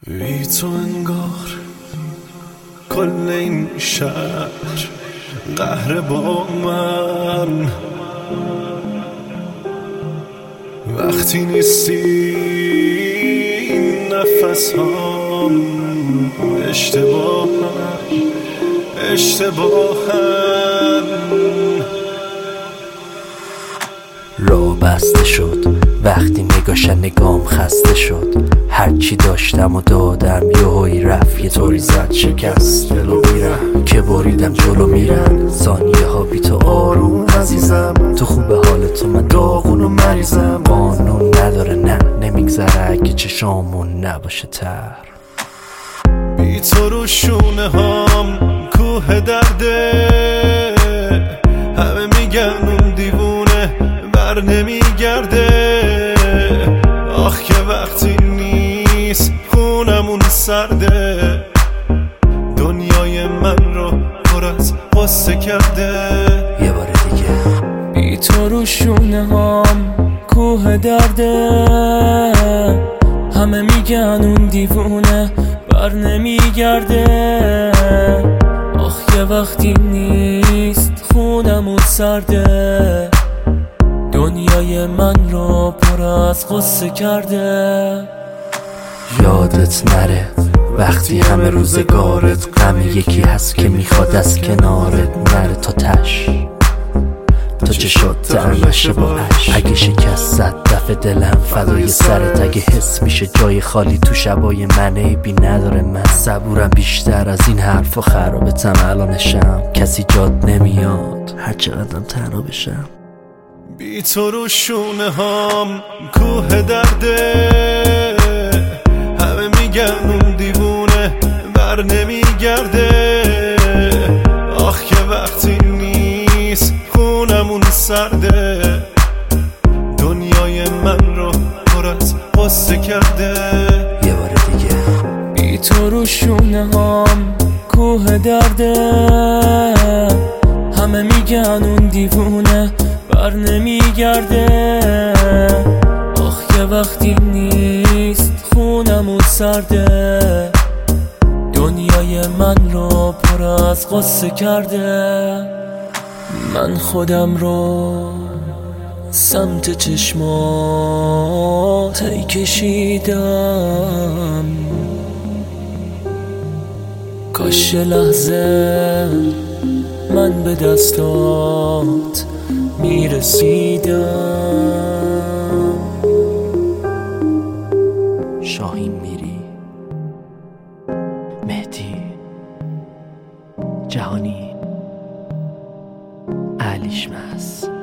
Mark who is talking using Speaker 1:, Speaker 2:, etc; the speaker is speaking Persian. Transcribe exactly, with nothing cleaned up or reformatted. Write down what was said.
Speaker 1: بی تو انگار کل این شهر قهر با من، وقتی نیستی نفس هم اشتباهن اشتباهن.
Speaker 2: راه بسته شد وقتی نگاشن نگام خسته شد، هرچی داشتم و دادم یهویی رفت، یه طوری زد شکست دلو میرم که بریدم جلو میرن ثانیه ها بی تو آروم عزیزم، تو خوب حال تو من داغون و مریضم، قانون نداره نه نمیگذره اگه چشامون نباشه تر.
Speaker 1: بی تو رو شونه هام کوه درده، همه میگن اون دیوونه بر نمیگرده، آخ که وقتی نیست خونمون سرده، دنیای من رو پر از غصه کرده.
Speaker 2: یه بار دیگه
Speaker 3: بی تو رو شونه هام کوه درده، همه میگن اون دیوونه بر نمیگرده، آخ یه وقتی نیست خونمون سرده، دنیای من رو پر از غصه کرده.
Speaker 2: یادت نره وقتی همه روزگارت غم یکی هست که میخواد از کنارت نره تا تش، تا چشات تر نشه با عشق، اگه شکست زد دفع دلم فدای سرت، اگه حس میشه جای خالی تو شبای من عیبی نداره، من صبورم بیشتر از این حرفا خرابتم الانشم، کسی جاد نمیاد هر چقدرم تنها بشم.
Speaker 1: بی تو رو شونه هام کوه درده، همه میگن اون دیوونه بر نمیگرده، آخ که وقتی نیست خونمون سرده، دنیای من رو پر از غصه کرده.
Speaker 2: یه بار دیگه
Speaker 3: بی تو رو شونه هام کوه درده، همه میگن اون دیوونه بر نمیگرده، آخ یه وقتی نیست خونمون سرده، دنیای من رو پر از غصه کرده. من خودم رو سمت چشمات ای کشیدم، کاش لحظه من به دستات میرسیدم.
Speaker 2: شاهین میری، مهدی جهانی، علیش مس.